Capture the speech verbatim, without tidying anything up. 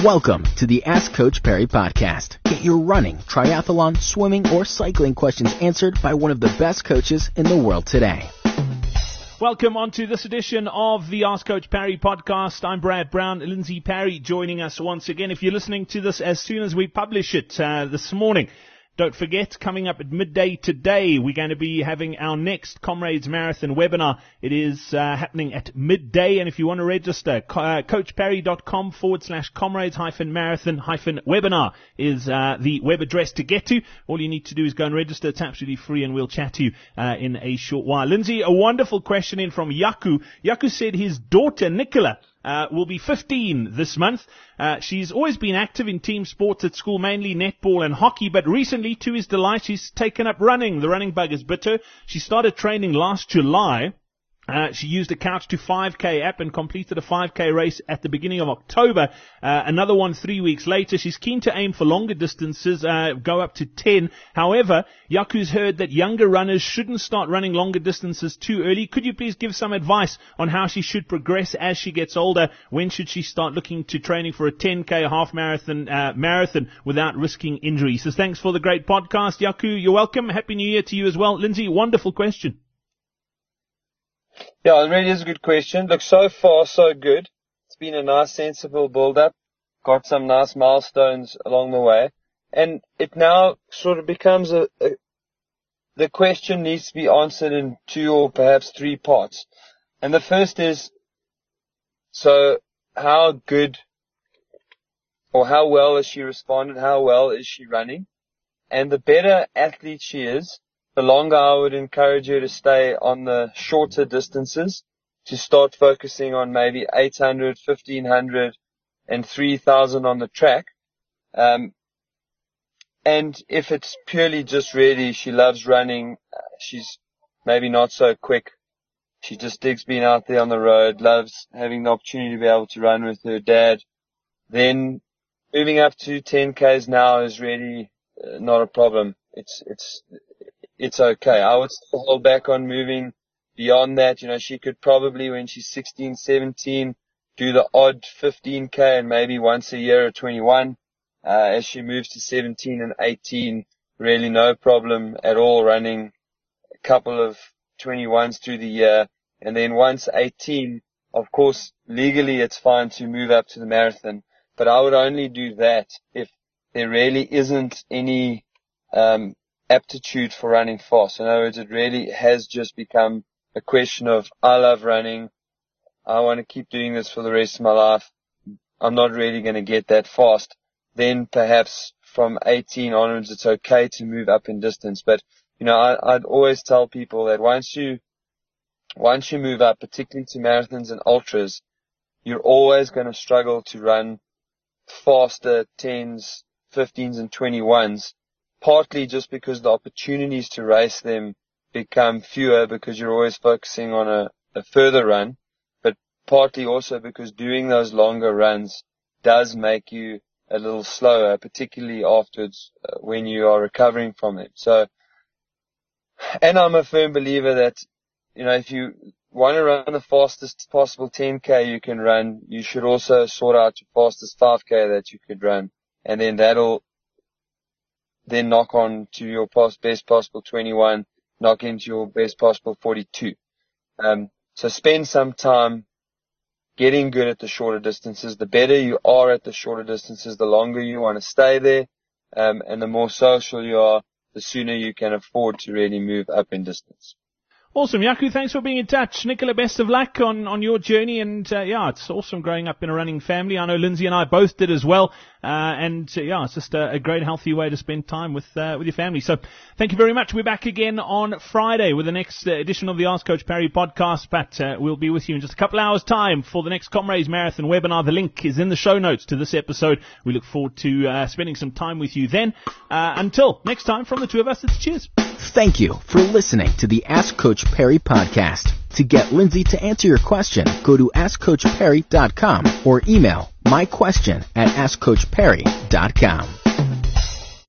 Welcome to the Ask Coach Perry podcast. Get your running, triathlon, swimming, or cycling questions answered by one of the best coaches in the world today. Welcome on to this edition of the Ask Coach Perry podcast. I'm Brad Brown, Lindsay Perry joining us once again. If you're listening to this as soon as we publish it uh, this morning, don't forget, coming up at midday today, we're going to be having our next Comrades Marathon webinar. It is uh, happening at midday, and if you want to register, uh, coachperry.com forward slash comrades hyphen marathon hyphen webinar is uh, the web address to get to. All you need to do is go and register. It's absolutely free, and we'll chat to you uh, in a short while. Lindsay, a wonderful question in from Yaku. Yaku said his daughter, Nicola, Uh, will be fifteen this month. Uh, she's always been active in team sports at school, mainly netball and hockey, but recently, to his delight, she's taken up running. The running bug has bit her. She started training last July. Uh, she used a Couch to five K app and completed a five K race at the beginning of October. Uh, another one three weeks later. She's keen to aim for longer distances, uh, go up to ten. However, Yaku's heard that younger runners shouldn't start running longer distances too early. Could you please give some advice on how she should progress as she gets older? When should she start looking to training for a ten K half marathon, uh, marathon without risking injury? So thanks for the great podcast, Yaku. You're welcome. Happy New Year to you as well. Lindsay, wonderful question. Yeah, it really is a good question. Look, so far, so good. It's been a nice, sensible build-up. Got some nice milestones along the way. And it now sort of becomes a, a the question needs to be answered in two or perhaps three parts. And the first is, so how good or how well has she responded? How well is she running? And the better athlete she is, the longer I would encourage her to stay on the shorter distances, to start focusing on maybe eight hundred, fifteen hundred, and three thousand on the track. Um, and if it's purely just really she loves running, uh, she's maybe not so quick, she just digs being out there on the road, loves having the opportunity to be able to run with her dad, then moving up to ten Ks now is really uh, not a problem. It's, it's, It's okay. I would still hold back on moving beyond that. You know, she could probably, when she's sixteen, seventeen, do the odd fifteen K and maybe once a year or twenty-one. Uh, as she moves to seventeen and eighteen, really no problem at all running a couple of twenty-ones through the year. And then once eighteen, of course, legally it's fine to move up to the marathon. But I would only do that if there really isn't any, um, aptitude for running fast. In other words, it really has just become a question of, I love running, I want to keep doing this for the rest of my life, I'm not really going to get that fast. Then perhaps from eighteen onwards it's okay to move up in distance. But, you know, I, I'd always tell people that once you, once you move up, particularly to marathons and ultras, you're always going to struggle to run faster tens, fifteens and twenty-ones. Partly just because the opportunities to race them become fewer because you're always focusing on a, a further run, but partly also because doing those longer runs does make you a little slower, particularly afterwards uh, when you are recovering from them. So, and I'm a firm believer that, you know, if you want to run the fastest possible ten K you can run, you should also sort out your fastest five K that you could run, and then that'll then knock on to your best possible twenty-one, knock into your best possible forty-two. Um, so spend some time getting good at the shorter distances. The better you are at the shorter distances, the longer you want to stay there, um, and the more social you are, the sooner you can afford to really move up in distance. Awesome, Yaku. Thanks for being in touch. Nicola, best of luck on, on your journey. And, uh, yeah, it's awesome growing up in a running family. I know Lindsay and I both did as well. Uh, and, uh, yeah, it's just a, a great, healthy way to spend time with, uh, with your family. So thank you very much. We're back again on Friday with the next uh, edition of the Ask Coach Perry podcast. But, uh, we'll be with you in just a couple hours time for the next Comrades Marathon webinar. The link is in the show notes to this episode. We look forward to, uh, spending some time with you then. Uh, until next time, from the two of us, it's cheers. Thank you for listening to the Ask Coach Perry podcast. To get Lindsay to answer your question, go to ask coach perry dot com or email my question at ask coach perry dot com.